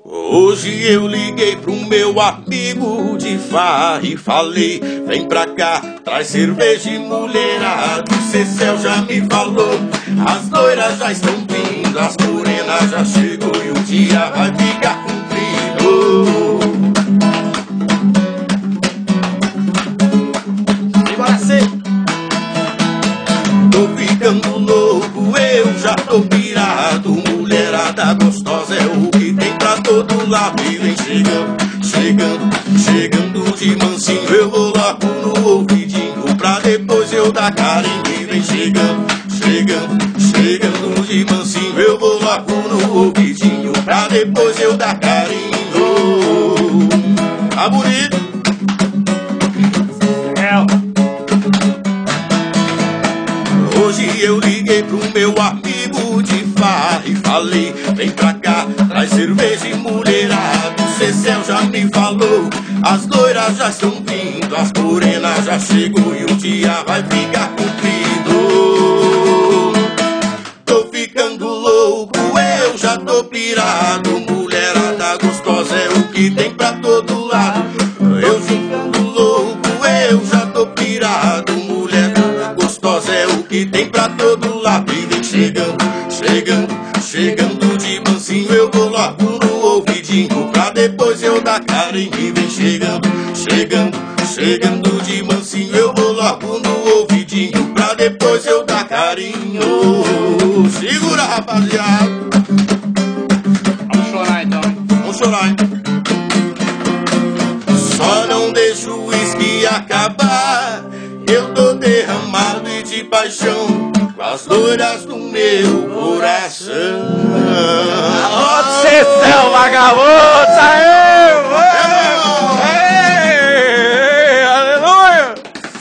Hoje eu liguei pro meu amigo de farra e falei: vem pra cá, traz cerveja e mulherada. O Cecel já me falou, as loiras já estão vindo, as morenas já chegou e o dia vai ficar comprido. Bora ser. Tô ficando louco, eu já tô pirado. Mulherada gostosa é o que tem pra todo lado. E vem chegando de mansinho. Eu vou logo no ouvidinho pra depois eu dar carinho. E vem chegando de mansinho. Eu vou logo no ouvidinho pra depois eu dar carinho. Tá bonito? Hoje eu liguei pro meu amigo de farra e falei: vem pra cá, traz cerveja e mulherada. O Cecel já me falou, as loiras já estão vindo, as morenas já chegou e o dia vai ficar comprido. Tô ficando louco, eu já tô pirado. Mulherada gostosa é o que tem pra todo lado. Eu ficando louco, eu já tô pirado. Mulherada gostosa é o que tem pra todo lado. E vem chegando de mansinho. Eu vou logo no ouvidinho pra depois eu dar carinho. E vem chegando de mansinho. Eu vou logo no ouvidinho pra depois eu dar carinho. Segura, rapaziada. Vamos chorar então. Vamos chorar, hein? Só não deixa o uísque acabar. Eu tô derramado e de paixão com as loiras do meu coração. Ô, Cecel, vagabundo!